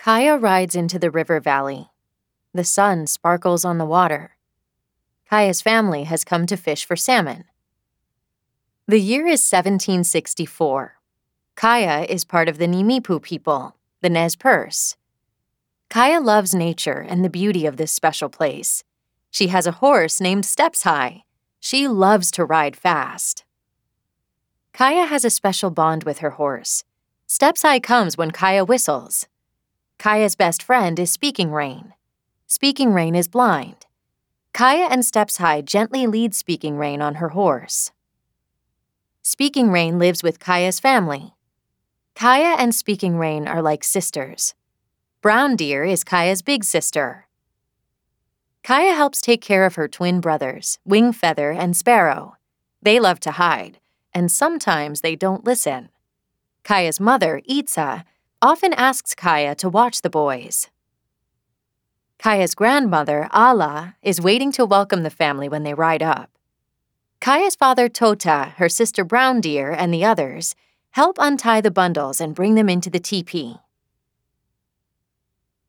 Kaya rides into the river valley. The sun sparkles on the water. Kaya's family has come to fish for salmon. The year is 1764. Kaya is part of the Nimipu people, the Nez Perce. Kaya loves nature and the beauty of this special place. She has a horse named Steps High. She loves to ride fast. Kaya has a special bond with her horse. Steps High comes when Kaya whistles. Kaya's best friend is Speaking Rain. Speaking Rain is blind. Kaya and Steps High gently lead Speaking Rain on her horse. Speaking Rain lives with Kaya's family. Kaya and Speaking Rain are like sisters. Brown Deer is Kaya's big sister. Kaya helps take care of her twin brothers, Wing Feather and Sparrow. They love to hide, and sometimes they don't listen. Kaya's mother, Itza, often asks Kaya to watch the boys. Kaya's grandmother, Ala, is waiting to welcome the family when they ride up. Kaya's father, Tota, her sister Brown Deer, and the others help untie the bundles and bring them into the teepee.